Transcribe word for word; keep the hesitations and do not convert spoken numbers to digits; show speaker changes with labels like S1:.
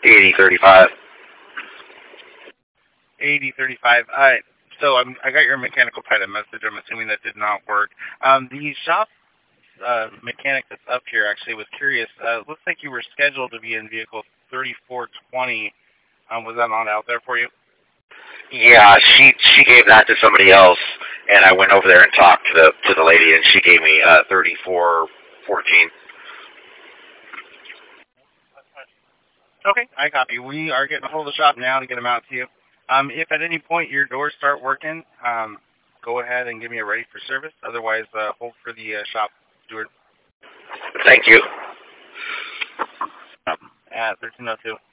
S1: eighty thirty-five.
S2: eighty thirty-five. Uh, so I'm, I got your mechanical pilot message. I'm assuming that did not work. Um, the shop uh, mechanic that's up here actually was curious. Uh, looks like you were scheduled to be in vehicle thirty-four twenty. Um, was that not out there for you?
S1: Yeah, she she gave that to somebody else, and I went over there and talked to the to the lady, and she gave me uh, thirty-four fourteen.
S2: Okay, I copy. We are getting a hold of the shop now to get them out to you. Um, if at any point your doors start working, um, go ahead and give me a ready for service. Otherwise, uh, hold for the uh, shop steward
S1: Thank you.
S2: at thirteen oh two.